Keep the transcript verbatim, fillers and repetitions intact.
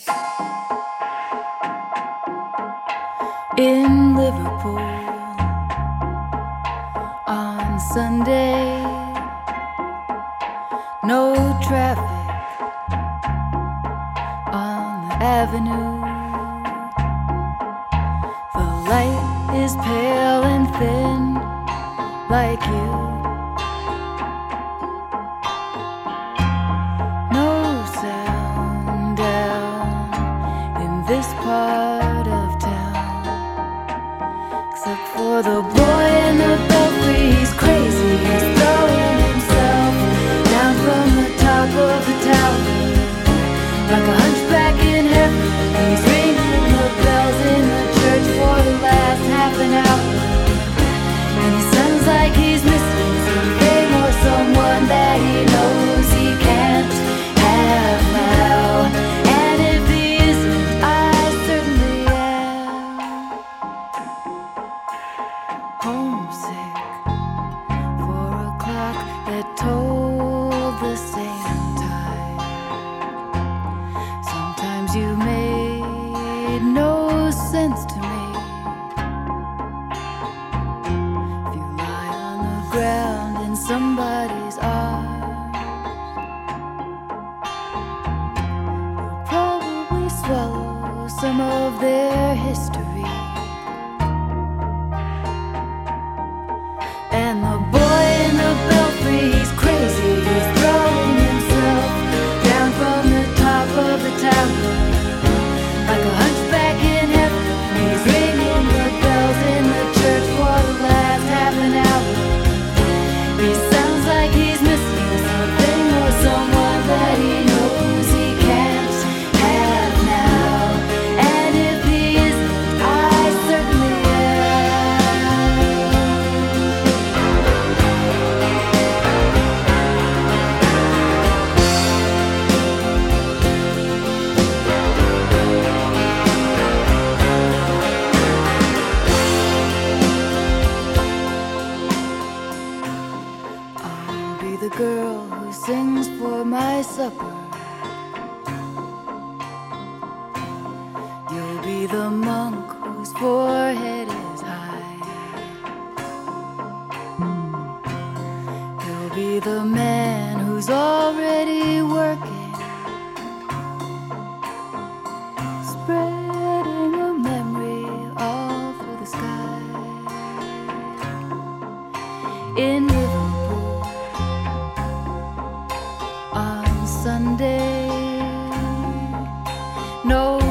In Liverpool on Sunday, no traffic on the avenue. The light is pale and thin like you. No sound down in this part of town, except for the boy in the belfry. He's crazy, he's throwing himself down from the top of the tower like a hunchback in heaven. He's ringing the bells in the church for the last half an hour, and he sounds like he's missing something or someone that he knows he can't have now. And if he isn't, I certainly am homesick for a clock that told the same time. Sometimes you made no sense to me. If you lie on the ground in somebody's arms, you'll probably swallow some of their history. And the boy in the belfry, he's crazy, he's throwing himself down from the top of the tower like a hunchback in heaven. He's ringing the bells in the church for the last half an hour. He sounds like he's missing something or someone that he knows he can't have now. And if he isn't, I certainly I'll be the girl who sings for my supper. You'll be the monk whose forehead is high. You'll be the man who's already working, spreading a memory all through the sky. In Liverpool on Sunday, no